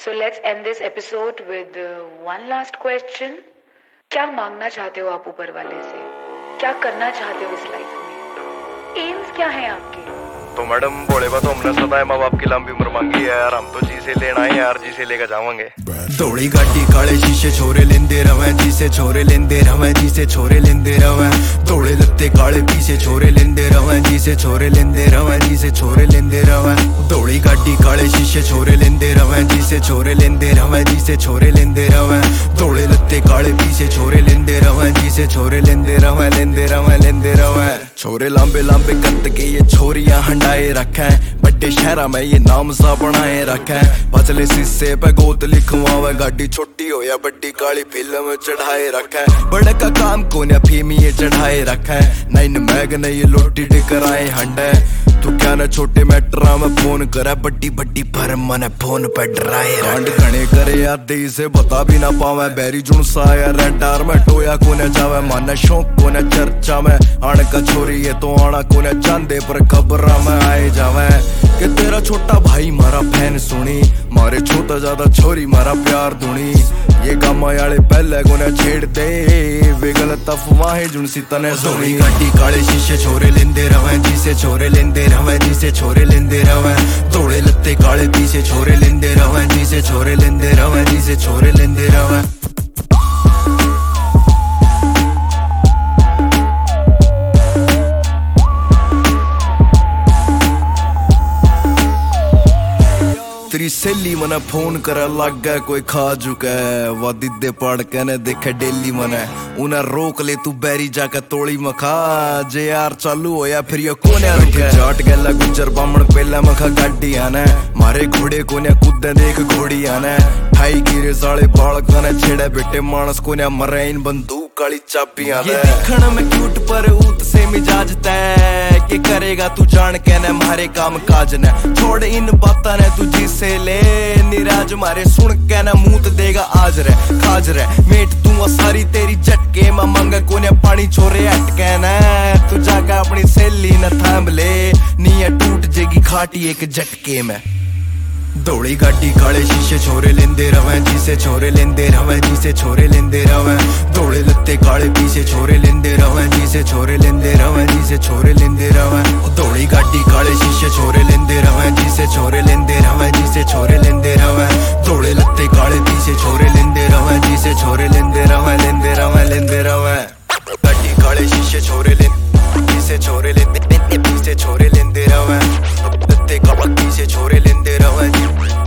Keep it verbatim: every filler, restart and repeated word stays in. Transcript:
So let's end this episode with uh, one last question. क्या मांगना चाहते हो आप ऊपर वाले से? क्या करना चाहते हो इस लाइफ में? एम्स क्या है आपके? तो मैडम बोले बा तो हमने सदा माँ बाप की लंबी उम्र मांगी है यार, हम तो जी से लेना है यार, जी से लेकर जावांगे। दौड़ी गाड़ी काले शीशे छोरे लेंदे रवे, जी से छोरे लेंदे रवे, जी से छोरे लेंदे रवे। दौड़े लत्ते काले पीछे छोरे लेंदे रवे, जी से छोरे लेंदे रवे, जी से छोरे लेंदे रवे। दौड़ी गाड़ी काले शीशे छोरे लेंदे रवे, जी से छोरे लेंदे रवे, जी से छोरे लेंदे रवे। दौड़े लत्ते काले पीछे छोरे लेंदे रवे, जी से छोरे लेंदे रवे, लेंदे रवे, लेंदे रवे। छोरे लांबे लांबे कद के ये छोरियां हंडाए रखे, बड़े शहरा में ये नाम सा बनाए रखे। पतले शीशे पे गोत लिखवावे, गाड़ी छोटी हो या बड़ी काली फिल्म चढ़ाए रखे। बड़े का काम को न फीमी ये चढ़ाए रखे, नैन मैग ने ये लोटी डिकराए हंडे। तू क्या न छोटे मैटरा में फोन करे, बड्डी बड्डी पर मन फोन पे डराए रंड खड़े करे यार दे से बता भी ना पावे। बैरी जुन सा या रेडार में टोया को न जावे, मन शौक को न चर्चा में आण का छोरी ये तो आना को न चांदे पर खबरा में आए जावे। कि तेरा छोटा भाई मारा फैन सुनी, मारे छोटा ज्यादा छोरी मारा प्यार दुनी। ये गामा याले पहले को न छेड़ दे, वे गलत अफवाहें जुन सी तने सुनी। गाड़ी काले शीशे छोरे लेंदे रवे, जी से छोरे लेंदे रवे, जी से छोरे लेंदे रवे। दौड़े लत्ते काले पीछे छोरे लेंदे रवे, जी से छोरे लेंदे रवे, जी से छोरे लेंदे रवे। तेरी सहेली मने फोन करे लग गए कोई खा चुका है, वो दिदे पढ़ के ने देखे डेली मने। उन्हें रोक ले तू बैरी जाके तोड़ी मखा, जे यार चालू हो या फिर ये कोने रुके। जाट गला गुजर बामण पहला मखा गाड़ी आने, मारे घोड़े कोने कूदे देख घोड़ी आने। ठाई गिरे साले बाल कने छेड़े बेटे मानस कोने मरे इन बंदूक काली चाबियां दे। ये दिखण में क्यूट पर ऊत से मिजाज तय, के करेगा तू जान के न मारे काम काज ने। छोड़ इन बातां ने तू जी से ले, निराज मारे सुन के न मूत देगा आज रे खाज रे। मेट तू सारी तेरी झटके में मंग कोने पानी छोरे अटके न। तू जाके अपनी सहेली न थाम ले, नी टूट जेगी खाटी एक झटके में। दौड़ी गाड़ी काले शीशे छोरे लेंदे रवे, जी से छोरे लेंदे रवे, जी से छोरे लेंदे रवे। दौड़े लत्ते काले पीछे छोरे लेंदे रवे, जी से छोरे लेंदे रवे, जी से छोरे लेंदे रवे। दौड़ी गाड़ी काले शीशे छोरे लेंदे रवे, जी से छोरे लेंदे रवे, जी से छोरे लेंदे रवे। दौड़े लत्ते काले पीछे छोरे लेंदे रवे, जी से छोरे लेंदे रवे, लेंदे रवे, लेंदे रवे। गाड़ी काले शीशे छोरे लेंदे, जी से छोरे लेंदे, जी से छोरे लेंदे रवे। लत्ते काले पीछे छोरे लेंदे रवे।